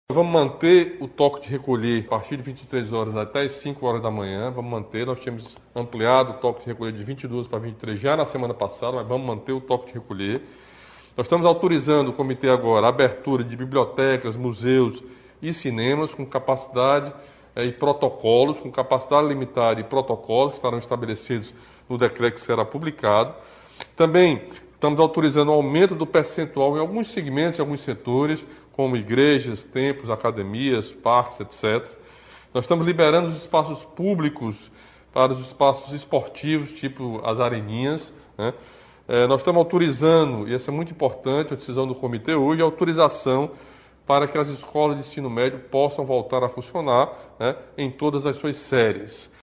Vamos manter o toque de recolher a partir de 23 horas até as 5 horas da manhã. Vamos manter. Nós tínhamos ampliado o toque de recolher de 22 para 23 já na semana passada, mas vamos manter o toque de recolher. Nós estamos autorizando o comitê agora a abertura de bibliotecas, museus e cinemas com capacidade e protocolos, com capacidade limitada e protocolos que estarão estabelecidos no decreto que será publicado. Também estamos autorizando o aumento do percentual em alguns segmentos, em alguns setores, como igrejas, templos, academias, parques, etc. Nós estamos liberando os espaços públicos para os espaços esportivos, tipo as areninhas, né? Nós estamos autorizando, e essa é muito importante, a decisão do comitê hoje, a autorização para que as escolas de ensino médio possam voltar a funcionar, né, em todas as suas séries.